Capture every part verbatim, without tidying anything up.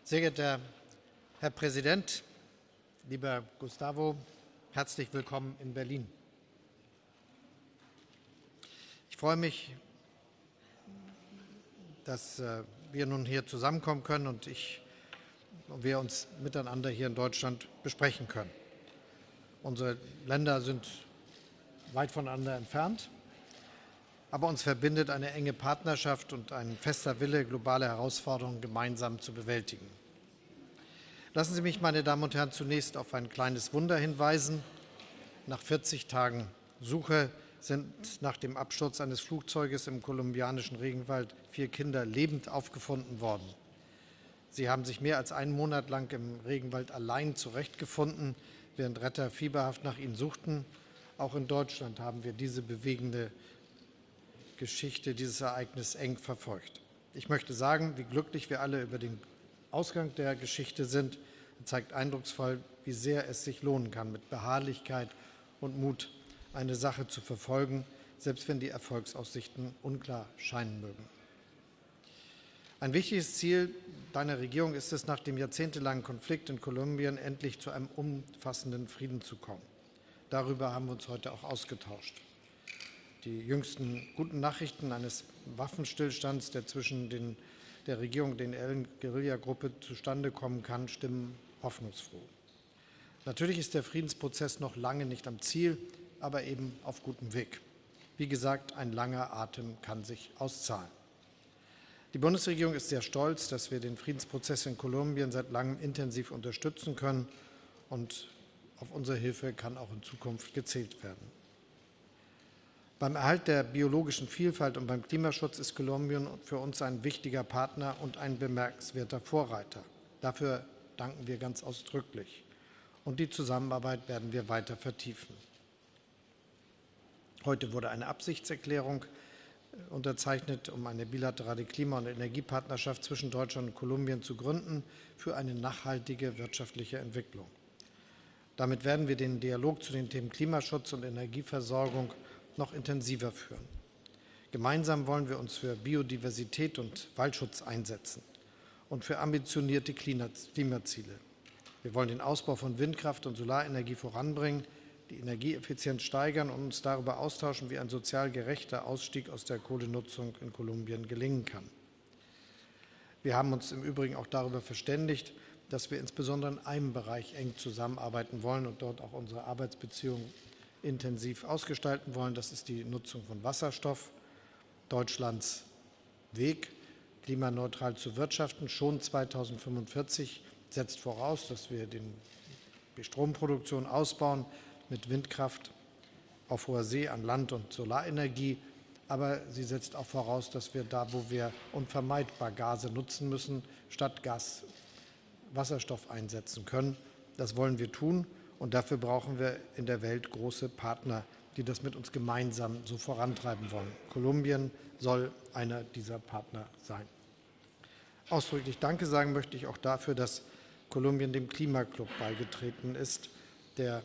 Sehr geehrter Herr Präsident, lieber Gustavo, herzlich willkommen in Berlin. Ich freue mich, dass wir nun hier zusammenkommen können und ich, wir uns miteinander hier in Deutschland besprechen können. Unsere Länder sind weit voneinander entfernt, aber uns verbindet eine enge Partnerschaft und ein fester Wille, globale Herausforderungen gemeinsam zu bewältigen. Lassen Sie mich, meine Damen und Herren, zunächst auf ein kleines Wunder hinweisen. Nach vierzig Tagen Suche sind nach dem Absturz eines Flugzeuges im kolumbianischen Regenwald vier Kinder lebend aufgefunden worden. Sie haben sich mehr als einen Monat lang im Regenwald allein zurechtgefunden, während Retter fieberhaft nach ihnen suchten. Auch in Deutschland haben wir diese bewegende Geschichte, dieses Ereignis eng verfolgt. Ich möchte sagen, wie glücklich wir alle über den Ausgang der Geschichte sind. Er zeigt eindrucksvoll, wie sehr es sich lohnen kann, mit Beharrlichkeit und Mut eine Sache zu verfolgen, selbst wenn die Erfolgsaussichten unklar scheinen mögen. Ein wichtiges Ziel deiner Regierung ist es, nach dem jahrzehntelangen Konflikt in Kolumbien endlich zu einem umfassenden Frieden zu kommen. Darüber haben wir uns heute auch ausgetauscht. Die jüngsten guten Nachrichten eines Waffenstillstands, der zwischen den, der Regierung und der Guerilla-Gruppe zustande kommen kann, stimmen hoffnungsfroh. Natürlich ist der Friedensprozess noch lange nicht am Ziel, aber eben auf gutem Weg. Wie gesagt, ein langer Atem kann sich auszahlen. Die Bundesregierung ist sehr stolz, dass wir den Friedensprozess in Kolumbien seit langem intensiv unterstützen können, und auf unsere Hilfe kann auch in Zukunft gezählt werden. Beim Erhalt der biologischen Vielfalt und beim Klimaschutz ist Kolumbien für uns ein wichtiger Partner und ein bemerkenswerter Vorreiter. Dafür danken wir ganz ausdrücklich. Und die Zusammenarbeit werden wir weiter vertiefen. Heute wurde eine Absichtserklärung unterzeichnet, um eine bilaterale Klima- und Energiepartnerschaft zwischen Deutschland und Kolumbien zu gründen für eine nachhaltige wirtschaftliche Entwicklung. Damit werden wir den Dialog zu den Themen Klimaschutz und Energieversorgung noch intensiver führen. Gemeinsam wollen wir uns für Biodiversität und Waldschutz einsetzen und für ambitionierte Klimaziele. Wir wollen den Ausbau von Windkraft und Solarenergie voranbringen, die Energieeffizienz steigern und uns darüber austauschen, wie ein sozial gerechter Ausstieg aus der Kohlenutzung in Kolumbien gelingen kann. Wir haben uns im Übrigen auch darüber verständigt, dass wir insbesondere in einem Bereich eng zusammenarbeiten wollen und dort auch unsere Arbeitsbeziehungen intensiv ausgestalten wollen. Das ist die Nutzung von Wasserstoff. Deutschlands Weg, klimaneutral zu wirtschaften, schon zweitausendfünfundvierzig, setzt voraus, dass wir den, die Stromproduktion ausbauen mit Windkraft auf hoher See, an Land und Solarenergie. Aber sie setzt auch voraus, dass wir da, wo wir unvermeidbar Gase nutzen müssen, statt Gas Wasserstoff einsetzen können. Das wollen wir tun. Und dafür brauchen wir in der Welt große Partner, die das mit uns gemeinsam so vorantreiben wollen. Kolumbien soll einer dieser Partner sein. Ausdrücklich Danke sagen möchte ich auch dafür, dass Kolumbien dem Klimaclub beigetreten ist, der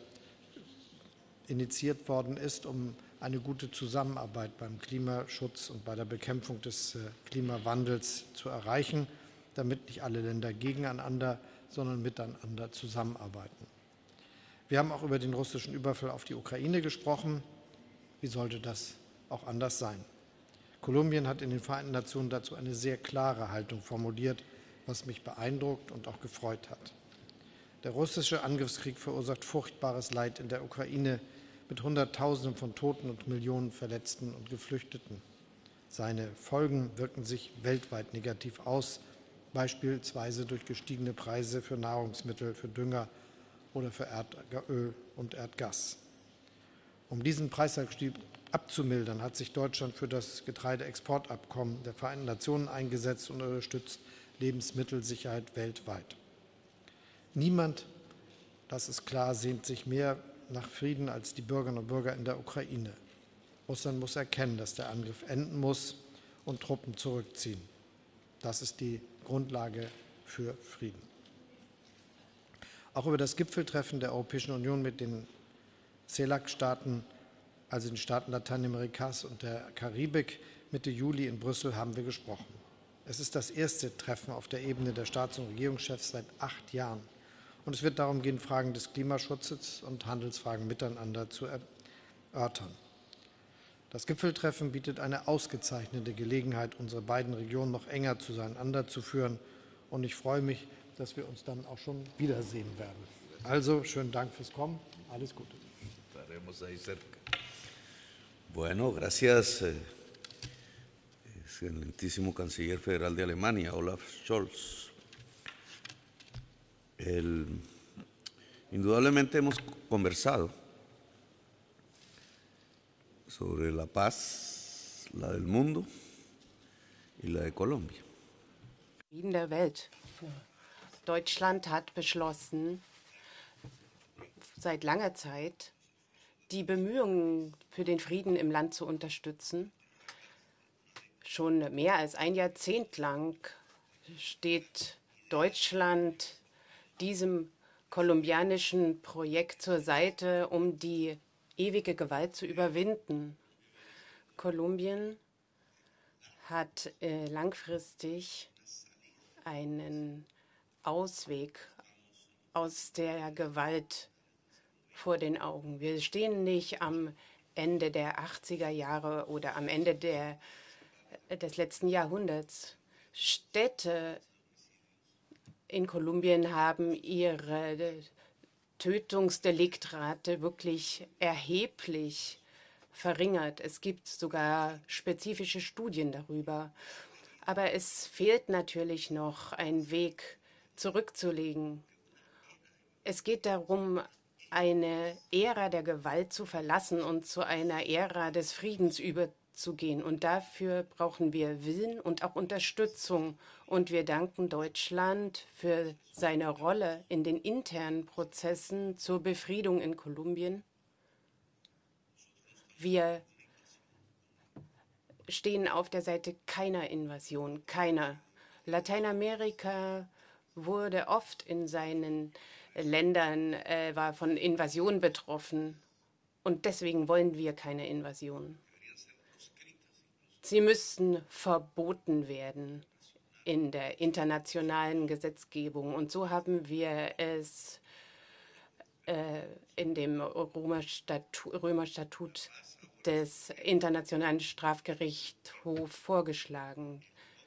initiiert worden ist, um eine gute Zusammenarbeit beim Klimaschutz und bei der Bekämpfung des Klimawandels zu erreichen, damit nicht alle Länder gegeneinander, sondern miteinander zusammenarbeiten. Wir haben auch über den russischen Überfall auf die Ukraine gesprochen. Wie sollte das auch anders sein? Kolumbien hat in den Vereinten Nationen dazu eine sehr klare Haltung formuliert, was mich beeindruckt und auch gefreut hat. Der russische Angriffskrieg verursacht furchtbares Leid in der Ukraine mit Hunderttausenden von Toten und Millionen Verletzten und Geflüchteten. Seine Folgen wirken sich weltweit negativ aus, beispielsweise durch gestiegene Preise für Nahrungsmittel, für Dünger oder für Erdöl und Erdgas. Um diesen Preisanstieg abzumildern, hat sich Deutschland für das Getreideexportabkommen der Vereinten Nationen eingesetzt und unterstützt Lebensmittelsicherheit weltweit. Niemand, das ist klar, sehnt sich mehr nach Frieden als die Bürgerinnen und Bürger in der Ukraine. Russland muss erkennen, dass der Angriff enden muss und Truppen zurückziehen. Das ist die Grundlage für Frieden. Auch über das Gipfeltreffen der Europäischen Union mit den CELAC-Staaten, also den Staaten Lateinamerikas und der Karibik, Mitte Juli in Brüssel haben wir gesprochen. Es ist das erste Treffen auf der Ebene der Staats- und Regierungschefs seit acht Jahren. Und es wird darum gehen, Fragen des Klimaschutzes und Handelsfragen miteinander zu erörtern. Das Gipfeltreffen bietet eine ausgezeichnete Gelegenheit, unsere beiden Regionen noch enger zueinander zu führen. Und ich freue mich, dass wir uns dann auch schon wiedersehen werden. Also, schönen Dank fürs Kommen. Alles Gute. Bueno, gracias, eh, excelentísimo Canciller Federal de Alemania, Olaf Scholz. El, indudablemente hemos conversado sobre la paz, la del mundo y la de Colombia. Frieden der Welt. Deutschland hat beschlossen, seit langer Zeit die Bemühungen für den Frieden im Land zu unterstützen. Schon mehr als ein Jahrzehnt lang steht Deutschland diesem kolumbianischen Projekt zur Seite, um die ewige Gewalt zu überwinden. Kolumbien hat äh, langfristig einen Ausweg aus der Gewalt vor den Augen. Wir stehen nicht am Ende der achtziger Jahre oder am Ende der, des letzten Jahrhunderts. Städte in Kolumbien haben ihre Tötungsdeliktrate wirklich erheblich verringert. Es gibt sogar spezifische Studien darüber. Aber es fehlt natürlich noch ein Weg zurückzulegen. Es geht darum, eine Ära der Gewalt zu verlassen und zu einer Ära des Friedens überzugehen. Und dafür brauchen wir Willen und auch Unterstützung. Und wir danken Deutschland für seine Rolle in den internen Prozessen zur Befriedung in Kolumbien. Wir stehen auf der Seite keiner Invasion, keiner. Lateinamerika wurde oft in seinen Ländern, äh, war von Invasion betroffen. Und deswegen wollen wir keine Invasion. Sie müssten verboten werden in der internationalen Gesetzgebung. Und so haben wir es äh, in dem Römerstatut, Römerstatut des Internationalen Strafgerichtshofs vorgeschlagen.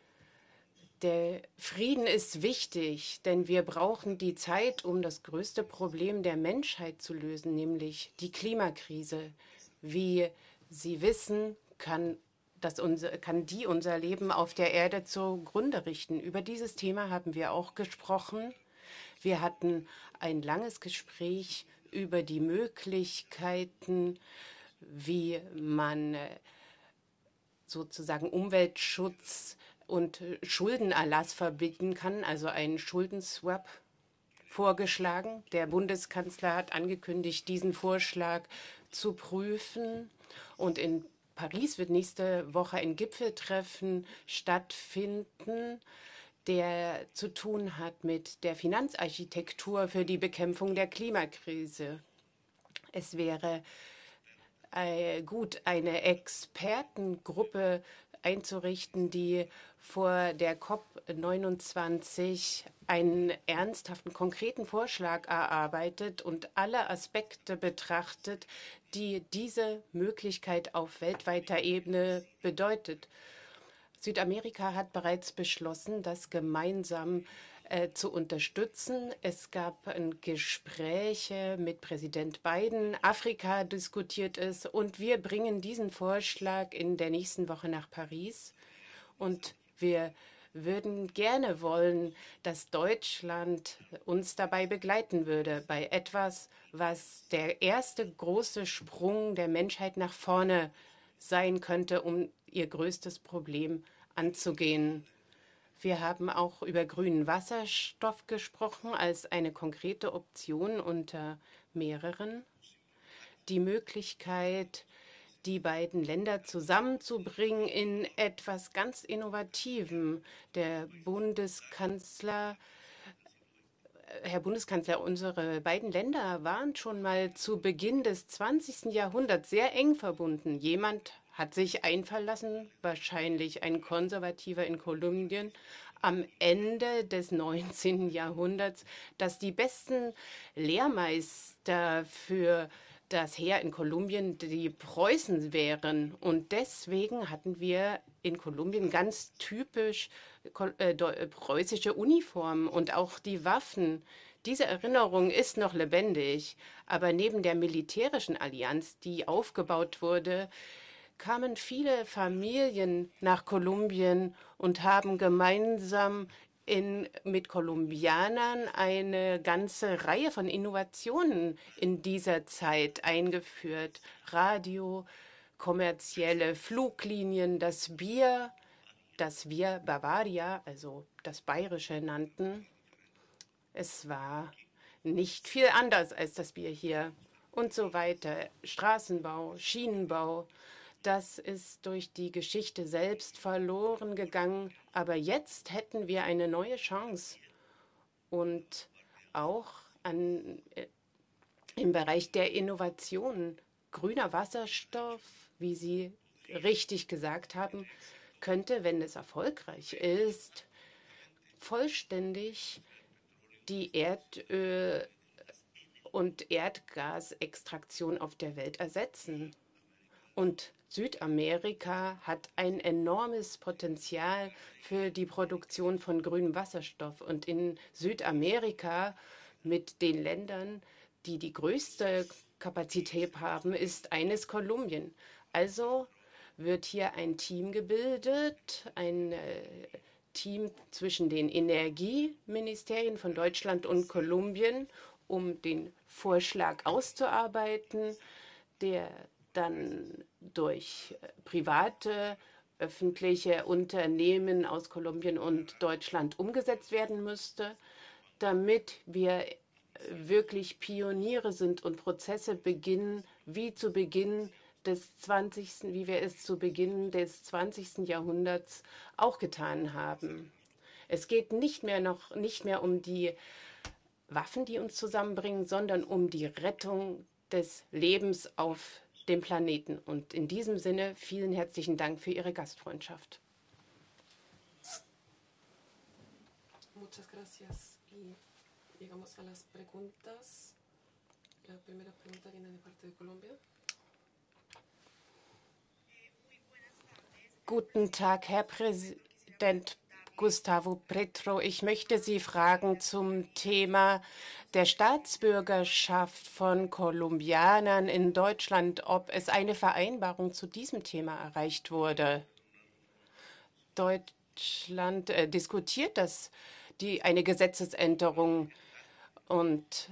Der Frieden ist wichtig, denn wir brauchen die Zeit, um das größte Problem der Menschheit zu lösen, nämlich die Klimakrise. Wie Sie wissen, kann, das unser, kann die unser Leben auf der Erde zugrunde richten. Über dieses Thema haben wir auch gesprochen. Wir hatten ein langes Gespräch über die Möglichkeiten, wie man sozusagen Umweltschutz und Schuldenerlass verbinden kann, also einen Schuldenswap vorgeschlagen. Der Bundeskanzler hat angekündigt, diesen Vorschlag zu prüfen. Und in Paris wird nächste Woche ein Gipfeltreffen stattfinden, der zu tun hat mit der Finanzarchitektur für die Bekämpfung der Klimakrise. Es wäre äh, gut, eine Expertengruppe einzurichten, die vor der COP neunundzwanzig einen ernsthaften, konkreten Vorschlag erarbeitet und alle Aspekte betrachtet, die diese Möglichkeit auf weltweiter Ebene bedeutet. Südamerika hat bereits beschlossen, das gemeinsam äh, zu unterstützen. Es gab ein Gespräche mit Präsident Biden. Afrika diskutiert es. Und wir bringen diesen Vorschlag in der nächsten Woche nach Paris. Und wir würden gerne wollen, dass Deutschland uns dabei begleiten würde, bei etwas, was der erste große Sprung der Menschheit nach vorne sein könnte, um ihr größtes Problem anzugehen. Wir haben auch über grünen Wasserstoff gesprochen als eine konkrete Option unter mehreren. Die Möglichkeit, die beiden Länder zusammenzubringen in etwas ganz Innovativem. Der Bundeskanzler, Herr Bundeskanzler, unsere beiden Länder waren schon mal zu Beginn des zwanzigsten Jahrhunderts sehr eng verbunden. Jemand hat sich einfallen lassen, wahrscheinlich ein Konservativer in Kolumbien, am Ende des neunzehnten Jahrhunderts, dass die besten Lehrmeister für das Heer in Kolumbien die Preußen wären. Und deswegen hatten wir in Kolumbien ganz typisch äh, preußische Uniformen und auch die Waffen. Diese Erinnerung ist noch lebendig, aber neben der militärischen Allianz, die aufgebaut wurde, kamen viele Familien nach Kolumbien und haben gemeinsam in, mit Kolumbianern eine ganze Reihe von Innovationen in dieser Zeit eingeführt. Radio, kommerzielle Fluglinien, das Bier, das wir Bavaria, also das Bayerische nannten. Es war nicht viel anders als das Bier hier und so weiter. Straßenbau, Schienenbau, das ist durch die Geschichte selbst verloren gegangen. Aber jetzt hätten wir eine neue Chance. Und auch an, äh, im Bereich der Innovation, grüner Wasserstoff, wie Sie richtig gesagt haben, könnte, wenn es erfolgreich ist, vollständig die Erdöl- und Erdgasextraktion auf der Welt ersetzen. Und Südamerika hat ein enormes Potenzial für die Produktion von grünem Wasserstoff. Und in Südamerika mit den Ländern, die die größte Kapazität haben, ist eines Kolumbien. Also wird hier ein Team gebildet, ein äh, Team zwischen den Energieministerien von Deutschland und Kolumbien, um den Vorschlag auszuarbeiten, der dann durch private, öffentliche Unternehmen aus Kolumbien und Deutschland umgesetzt werden müsste, damit wir wirklich Pioniere sind und Prozesse beginnen, wie zu Beginn des zwanzigsten, wie wir es zu Beginn des zwanzigsten Jahrhunderts auch getan haben. Es geht nicht mehr noch nicht mehr um die Waffen, die uns zusammenbringen, sondern um die Rettung des Lebens auf dem Planeten. Und in diesem Sinne vielen herzlichen Dank für Ihre Gastfreundschaft. Muchas gracias. Y llegamos a las preguntas. La primera pregunta viene de parte de Colombia. Guten Tag, Herr Präsident Gustavo Petro. Ich möchte Sie fragen zum Thema der Staatsbürgerschaft von Kolumbianern in Deutschland, ob es eine Vereinbarung zu diesem Thema erreicht wurde. Deutschland äh, diskutiert das, die, eine Gesetzesänderung, und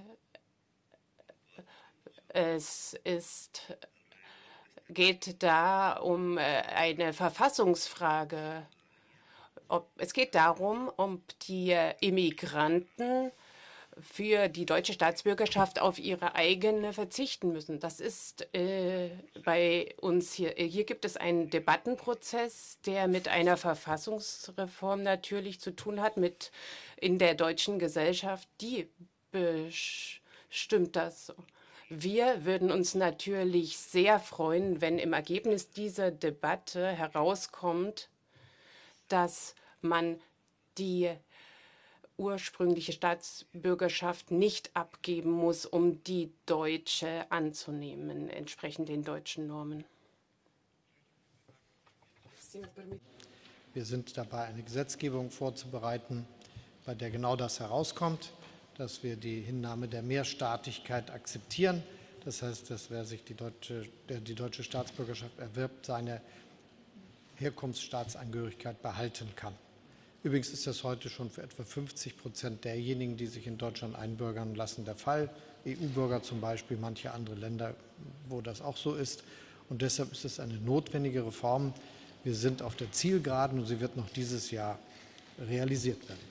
es ist, geht da um äh, eine Verfassungsfrage. Ob, es geht darum, ob die äh, Immigranten für die deutsche Staatsbürgerschaft auf ihre eigene verzichten müssen. Das ist äh, bei uns hier. Hier gibt es einen Debattenprozess, der mit einer Verfassungsreform natürlich zu tun hat, mit in der deutschen Gesellschaft. Die bestimmt das so. Wir würden uns natürlich sehr freuen, wenn im Ergebnis dieser Debatte herauskommt, dass man die ursprüngliche Staatsbürgerschaft nicht abgeben muss, um die deutsche anzunehmen, entsprechend den deutschen Normen. Wir sind dabei, eine Gesetzgebung vorzubereiten, bei der genau das herauskommt, dass wir die Hinnahme der Mehrstaatlichkeit akzeptieren. Das heißt, dass wer sich die deutsche, der die deutsche Staatsbürgerschaft erwirbt, seine Herkunftsstaatsangehörigkeit behalten kann. Übrigens ist das heute schon für etwa fünfzig Prozent derjenigen, die sich in Deutschland einbürgern lassen, der Fall. E U-Bürger zum Beispiel, manche andere Länder, wo das auch so ist. Und deshalb ist es eine notwendige Reform. Wir sind auf der Zielgeraden und sie wird noch dieses Jahr realisiert werden.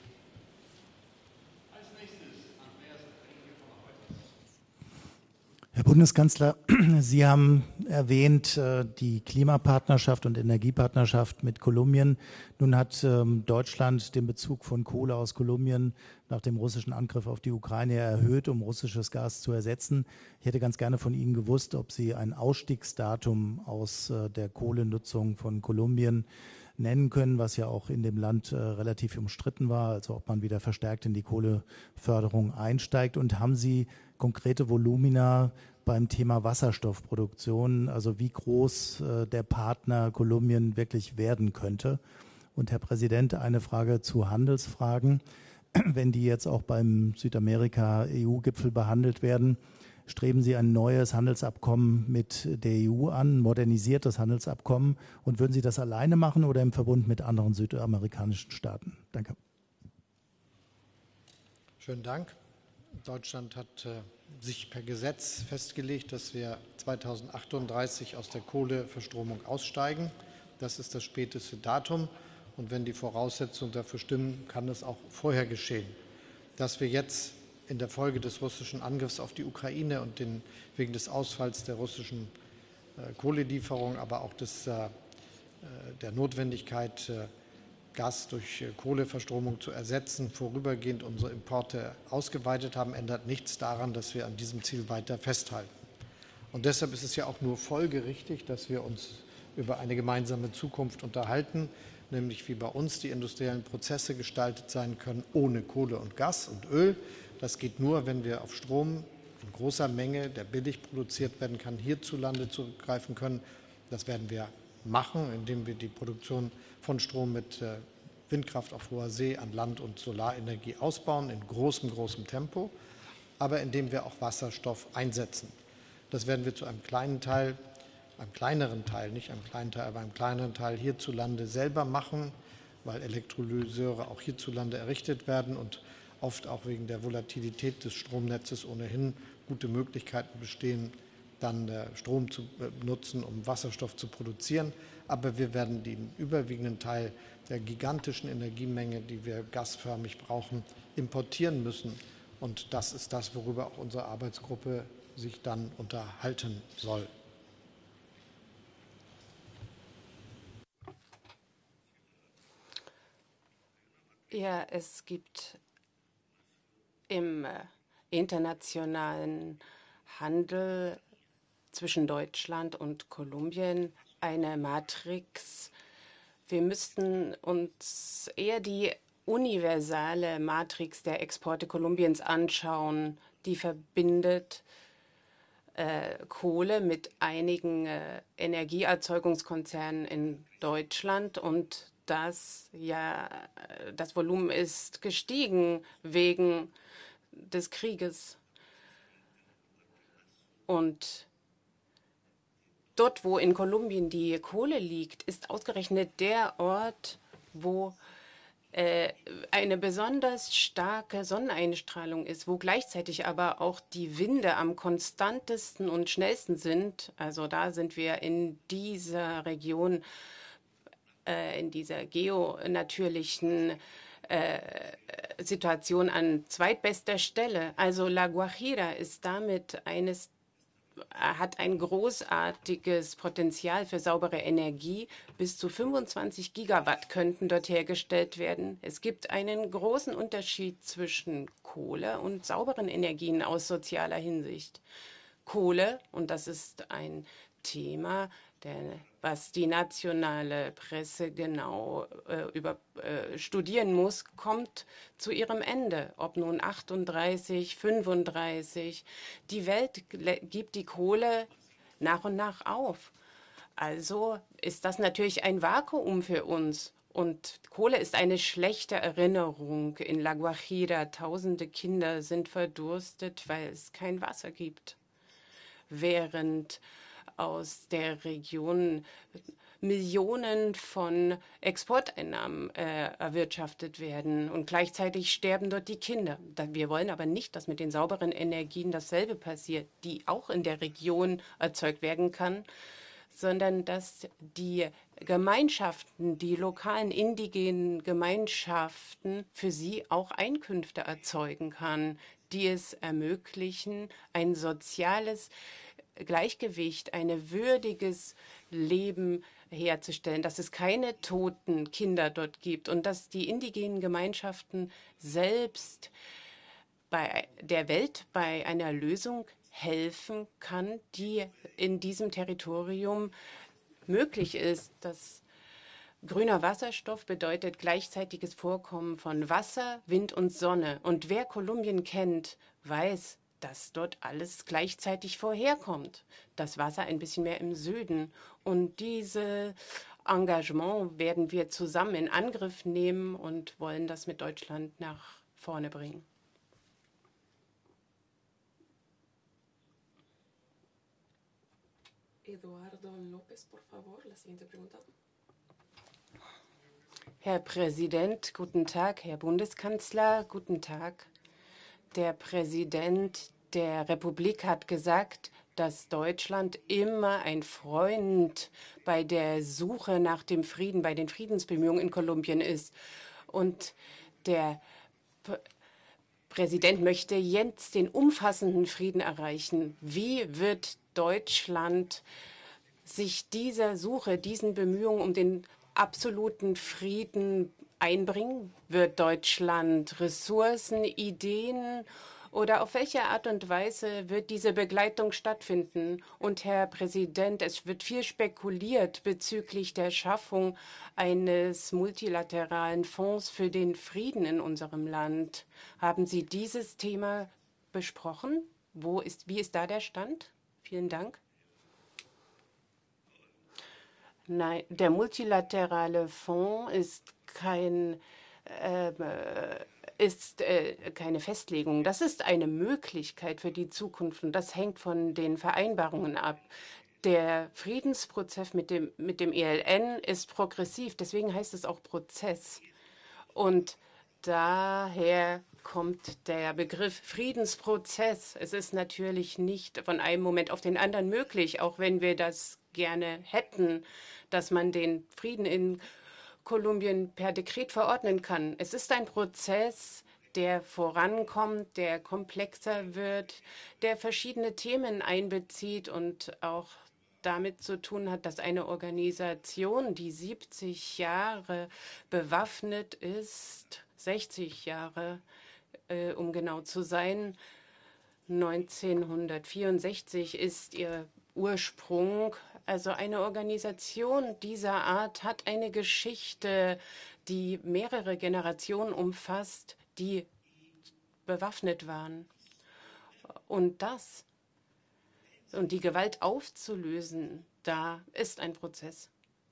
Herr Bundeskanzler, Sie haben erwähnt, die Klimapartnerschaft und Energiepartnerschaft mit Kolumbien. Nun hat Deutschland den Bezug von Kohle aus Kolumbien nach dem russischen Angriff auf die Ukraine erhöht, um russisches Gas zu ersetzen. Ich hätte ganz gerne von Ihnen gewusst, ob Sie ein Ausstiegsdatum aus der Kohlenutzung von Kolumbien nennen können, was ja auch in dem Land äh, relativ umstritten war, also ob man wieder verstärkt in die Kohleförderung einsteigt. Und haben Sie konkrete Volumina beim Thema Wasserstoffproduktion, also wie groß äh, der Partner Kolumbien wirklich werden könnte? Und Herr Präsident, eine Frage zu Handelsfragen. Wenn die jetzt auch beim Südamerika-E U-Gipfel behandelt werden, streben Sie ein neues Handelsabkommen mit der E U an, ein modernisiertes Handelsabkommen? Und würden Sie das alleine machen oder im Verbund mit anderen südamerikanischen Staaten? Danke. Schönen Dank. Deutschland hat äh, sich per Gesetz festgelegt, dass wir zweitausendachtunddreißig aus der Kohleverstromung aussteigen. Das ist das späteste Datum. Und wenn die Voraussetzungen dafür stimmen, kann das auch vorher geschehen. Dass wir jetzt in der Folge des russischen Angriffs auf die Ukraine und den, wegen des Ausfalls der russischen äh, Kohlelieferung, aber auch des, äh, der Notwendigkeit, äh, Gas durch äh, Kohleverstromung zu ersetzen, vorübergehend unsere Importe ausgeweitet haben, ändert nichts daran, dass wir an diesem Ziel weiter festhalten. Und deshalb ist es ja auch nur folgerichtig, dass wir uns über eine gemeinsame Zukunft unterhalten, nämlich wie bei uns die industriellen Prozesse gestaltet sein können ohne Kohle und Gas und Öl. Das geht nur, wenn wir auf Strom in großer Menge, der billig produziert werden kann, hierzulande zurückgreifen können. Das werden wir machen, indem wir die Produktion von Strom mit Windkraft auf hoher See an Land und Solarenergie ausbauen, in großem, großem Tempo, aber indem wir auch Wasserstoff einsetzen. Das werden wir zu einem kleinen Teil, einem kleineren Teil, nicht einem kleinen Teil, aber einem kleineren Teil hierzulande selber machen, weil Elektrolyseure auch hierzulande errichtet werden und oft auch wegen der Volatilität des Stromnetzes ohnehin gute Möglichkeiten bestehen, dann Strom zu nutzen, um Wasserstoff zu produzieren. Aber wir werden den überwiegenden Teil der gigantischen Energiemenge, die wir gasförmig brauchen, importieren müssen. Und das ist das, worüber auch unsere Arbeitsgruppe sich dann unterhalten soll. Ja, es gibt im internationalen Handel zwischen Deutschland und Kolumbien eine Matrix. Wir müssten uns eher die universale Matrix der Exporte Kolumbiens anschauen, die verbindet äh, Kohle mit einigen äh, Energieerzeugungskonzernen in Deutschland, und das, ja, das Volumen ist gestiegen wegen des Krieges. Und dort, wo in Kolumbien die Kohle liegt, ist ausgerechnet der Ort, wo äh, eine besonders starke Sonneneinstrahlung ist, wo gleichzeitig aber auch die Winde am konstantesten und schnellsten sind. Also da sind wir in dieser Region, äh, in dieser geonatürlichen äh, Situation an zweitbester Stelle. Also La Guajira ist damit eines hat ein großartiges Potenzial für saubere Energie. Bis zu fünfundzwanzig Gigawatt könnten dort hergestellt werden. Es gibt einen großen Unterschied zwischen Kohle und sauberen Energien aus sozialer Hinsicht. Kohle, und das ist ein Thema, der, was die nationale Presse genau äh, über, äh, studieren muss, kommt zu ihrem Ende. Ob nun achtunddreißig, fünfunddreißig, die Welt gibt die Kohle nach und nach auf. Also ist das natürlich ein Vakuum für uns. Und Kohle ist eine schlechte Erinnerung. In La Guajira tausende Kinder sind verdurstet, weil es kein Wasser gibt. Während aus der Region Millionen von Exporteinnahmen äh, erwirtschaftet werden. Und gleichzeitig sterben dort die Kinder. Wir wollen aber nicht, dass mit den sauberen Energien dasselbe passiert, die auch in der Region erzeugt werden kann, sondern dass die Gemeinschaften, die lokalen indigenen Gemeinschaften, für sie auch Einkünfte erzeugen kann, die es ermöglichen, ein soziales Gleichgewicht, ein würdiges Leben herzustellen, dass es keine toten Kinder dort gibt und dass die indigenen Gemeinschaften selbst bei der Welt bei einer Lösung helfen kann, die in diesem Territorium möglich ist. Das grüner Wasserstoff bedeutet gleichzeitiges Vorkommen von Wasser, Wind und Sonne. Und wer Kolumbien kennt, weiß, dass dort alles gleichzeitig vorherkommt. Das Wasser ein bisschen mehr im Süden. Und dieses Engagement werden wir zusammen in Angriff nehmen und wollen das mit Deutschland nach vorne bringen. Eduardo López, por favor, la siguiente pregunta. Herr Präsident, guten Tag. Herr Bundeskanzler, guten Tag. Der Präsident der Republik hat gesagt, dass Deutschland immer ein Freund bei der Suche nach dem Frieden, bei den Friedensbemühungen in Kolumbien ist. Und der P- Präsident möchte jetzt den umfassenden Frieden erreichen. Wie wird Deutschland sich dieser Suche, diesen Bemühungen um den absoluten Frieden einbringen? Wird Deutschland Ressourcen, Ideen oder auf welche Art und Weise wird diese Begleitung stattfinden? Und Herr Präsident, es wird viel spekuliert bezüglich der Schaffung eines multilateralen Fonds für den Frieden in unserem Land. Haben Sie dieses Thema besprochen? Wo ist, wie ist da der Stand? Vielen Dank. Nein, der multilaterale Fonds ist kein äh, ist äh, keine Festlegung. Das ist eine Möglichkeit für die Zukunft und das hängt von den Vereinbarungen ab. Der Friedensprozess mit dem, mit dem E L N ist progressiv, deswegen heißt es auch Prozess. Und daher kommt der Begriff Friedensprozess. Es ist natürlich nicht von einem Moment auf den anderen möglich, auch wenn wir das gerne hätten, dass man den Frieden in Kolumbien per Dekret verordnen kann. Es ist ein Prozess, der vorankommt, der komplexer wird, der verschiedene Themen einbezieht und auch damit zu tun hat, dass eine Organisation, die siebzig Jahre bewaffnet ist, sechzig Jahre, äh, um genau zu sein, neunzehnhundertvierundsechzig ist ihr Ursprung. Also eine Organisation dieser Art hat eine Geschichte, die mehrere Generationen umfasst, die bewaffnet waren. Und das und die Gewalt aufzulösen, da ist ein Prozess.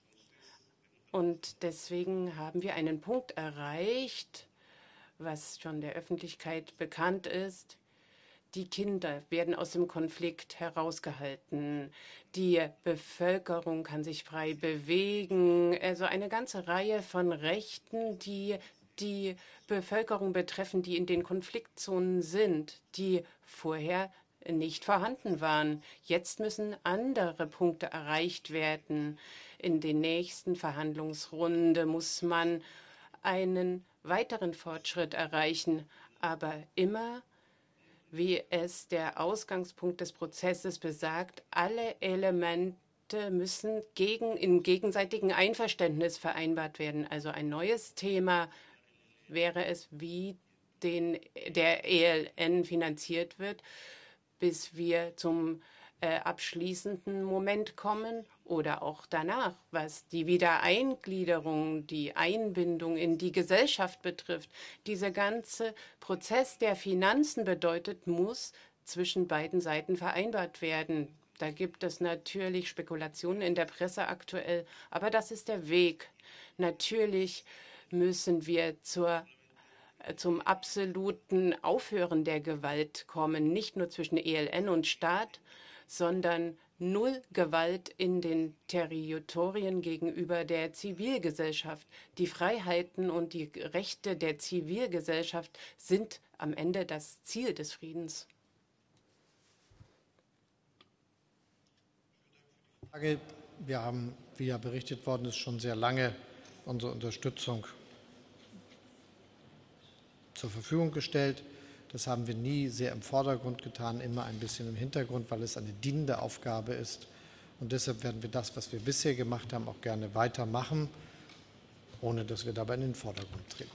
Und deswegen haben wir einen Punkt erreicht, was schon der Öffentlichkeit bekannt ist. Die Kinder werden aus dem Konflikt herausgehalten. Die Bevölkerung kann sich frei bewegen. Also eine ganze Reihe von Rechten, die die Bevölkerung betreffen, die in den Konfliktzonen sind, die vorher nicht vorhanden waren. Jetzt müssen andere Punkte erreicht werden. In den nächsten Verhandlungsrunde muss man einen weiteren Fortschritt erreichen, aber immer, wie es der Ausgangspunkt des Prozesses besagt, alle Elemente müssen gegen, im gegenseitigen Einverständnis vereinbart werden. Also ein neues Thema wäre es, wie den, der E L N finanziert wird, bis wir zum äh, abschließenden Moment kommen oder auch danach, was die Wiedereingliederung, die Einbindung in die Gesellschaft betrifft. Dieser ganze Prozess der Finanzen bedeutet, muss zwischen beiden Seiten vereinbart werden. Da gibt es natürlich Spekulationen in der Presse aktuell, aber das ist der Weg. Natürlich müssen wir zur zum absoluten Aufhören der Gewalt kommen, nicht nur zwischen E L N und Staat, sondern null Gewalt in den Territorien gegenüber der Zivilgesellschaft. Die Freiheiten und die Rechte der Zivilgesellschaft sind am Ende das Ziel des Friedens. Wir haben, wie ja berichtet worden ist, schon sehr lange unsere Unterstützung zur Verfügung gestellt. Das haben wir nie sehr im Vordergrund getan, immer ein bisschen im Hintergrund, weil es eine dienende Aufgabe ist. Und deshalb werden wir das, was wir bisher gemacht haben, auch gerne weitermachen, ohne dass wir dabei in den Vordergrund treten.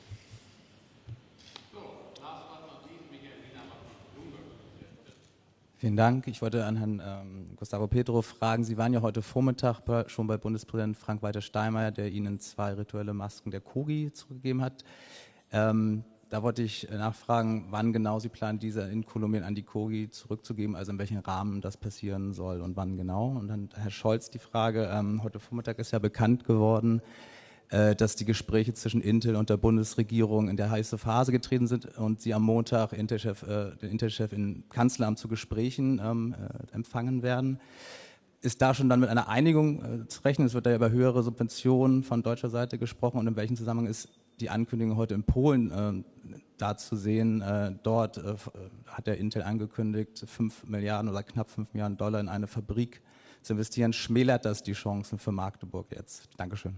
Vielen Dank. Ich wollte an Herrn ähm, Gustavo Petro fragen, Sie waren ja heute Vormittag bei, schon bei Bundespräsident Frank-Walter Steinmeier, der Ihnen zwei rituelle Masken der Kogi zurückgegeben hat. Ähm, da wollte ich nachfragen, wann genau Sie planen, diese in Kolumbien an die Kogi zurückzugeben, also in welchem Rahmen das passieren soll und wann genau. Und dann Herr Scholz die Frage, ähm, heute Vormittag ist ja bekannt geworden, dass die Gespräche zwischen Intel und der Bundesregierung in der heiße Phase getreten sind und Sie am Montag Intel-Chef, äh, den Intel-Chef im Kanzleramt zu Gesprächen ähm, äh, empfangen werden. Ist da schon dann mit einer Einigung äh, zu rechnen? Es wird da ja über höhere Subventionen von deutscher Seite gesprochen. Und in welchem Zusammenhang ist die Ankündigung heute in Polen äh, da zu sehen? Äh, dort äh, hat der Intel angekündigt, fünf Milliarden oder knapp fünf Milliarden Dollar in eine Fabrik zu investieren. Schmälert das die Chancen für Magdeburg jetzt? Dankeschön.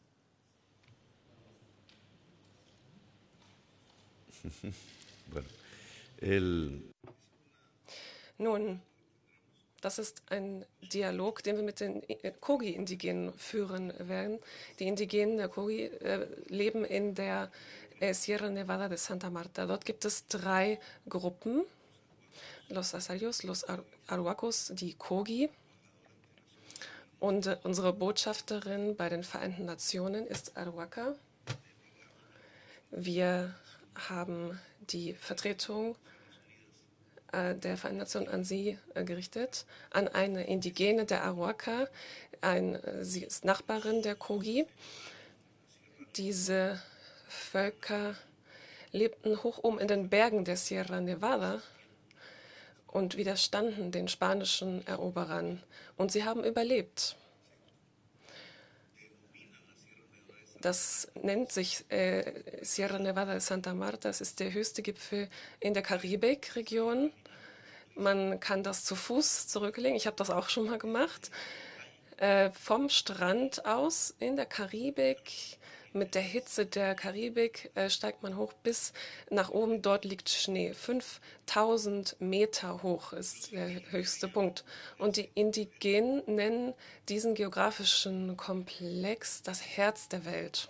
Bueno, el Nun, das ist ein Dialog, den wir mit den Kogi-Indigenen führen werden. Die Indigenen der Kogi äh, leben in der äh, Sierra Nevada de Santa Marta. Dort gibt es drei Gruppen, Los Asarios, Los Ar Aruacos, die Kogi. Und äh, unsere Botschafterin bei den Vereinten Nationen ist Aruaca. Wir haben die Vertretung äh, der Vereinten Nationen an Sie äh, gerichtet, an eine Indigene der Aruaca. Ein, äh, sie ist Nachbarin der Kogi. Diese Völker lebten hoch oben in den Bergen der Sierra Nevada und widerstanden den spanischen Eroberern. Und sie haben überlebt. Das nennt sich äh, Sierra Nevada de Santa Marta. Das ist der höchste Gipfel in der Karibikregion. Man kann das zu Fuß zurücklegen. Ich habe das auch schon mal gemacht. Äh, vom Strand aus in der Karibik, mit der Hitze der Karibik, äh, steigt man hoch bis nach oben. Dort liegt Schnee. fünftausend Meter hoch ist der höchste Punkt. Und die Indigenen nennen diesen geografischen Komplex das Herz der Welt.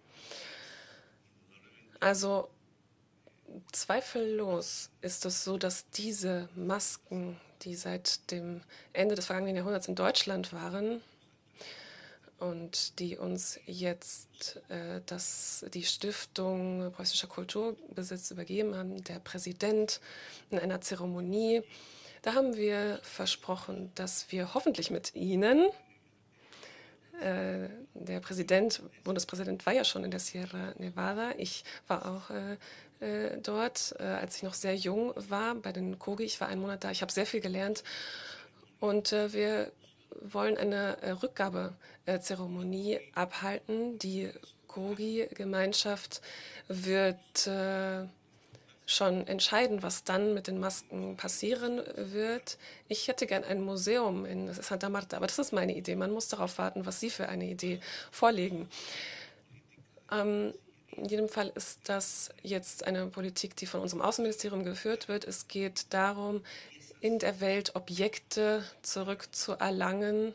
Also zweifellos ist es so, dass diese Masken, die seit dem Ende des vergangenen Jahrhunderts in Deutschland waren, und die uns jetzt äh, das, die Stiftung Preußischer Kulturbesitz übergeben haben, der Präsident in einer Zeremonie. Da haben wir versprochen, dass wir hoffentlich mit Ihnen, äh, der Präsident, Bundespräsident war ja schon in der Sierra Nevada, ich war auch äh, äh, dort, äh, als ich noch sehr jung war, bei den Kogi, ich war einen Monat da, ich habe sehr viel gelernt und äh, wir wollen eine äh, Rückgabezeremonie abhalten. Die Kogi-Gemeinschaft wird äh, schon entscheiden, was dann mit den Masken passieren wird. Ich hätte gern ein Museum in Santa Marta, aber das ist meine Idee. Man muss darauf warten, was Sie für eine Idee vorlegen. Ähm, in jedem Fall ist das jetzt eine Politik, die von unserem Außenministerium geführt wird. Es geht darum, in der Welt Objekte zurückzuerlangen.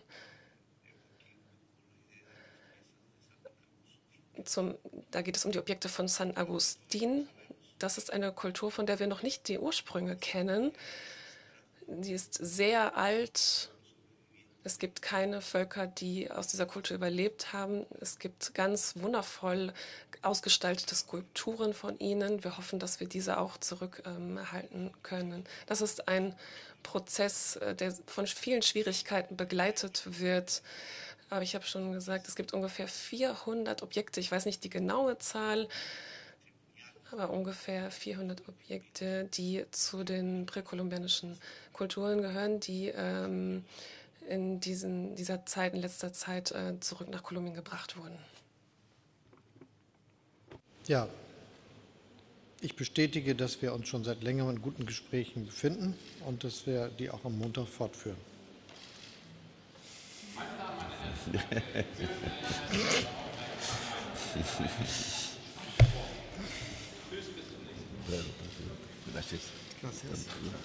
Zum, da geht es um die Objekte von San Agustin. Das ist eine Kultur, von der wir noch nicht die Ursprünge kennen. Die ist sehr alt. Es gibt keine Völker, die aus dieser Kultur überlebt haben. Es gibt ganz wundervoll ausgestaltete Skulpturen von ihnen. Wir hoffen, dass wir diese auch zurückerhalten ähm, können. Das ist ein Prozess, äh, der von vielen Schwierigkeiten begleitet wird. Aber ich habe schon gesagt, es gibt ungefähr vierhundert Objekte. Ich weiß nicht die genaue Zahl, aber ungefähr vierhundert Objekte, die zu den präkolumbianischen Kulturen gehören, die ähm, in diesen, dieser Zeit, in letzter Zeit äh, zurück nach Kolumbien gebracht wurden. Ja, ich bestätige, dass wir uns schon seit längerem in guten Gesprächen befinden und dass wir die auch am Montag fortführen. Gracias. Gracias.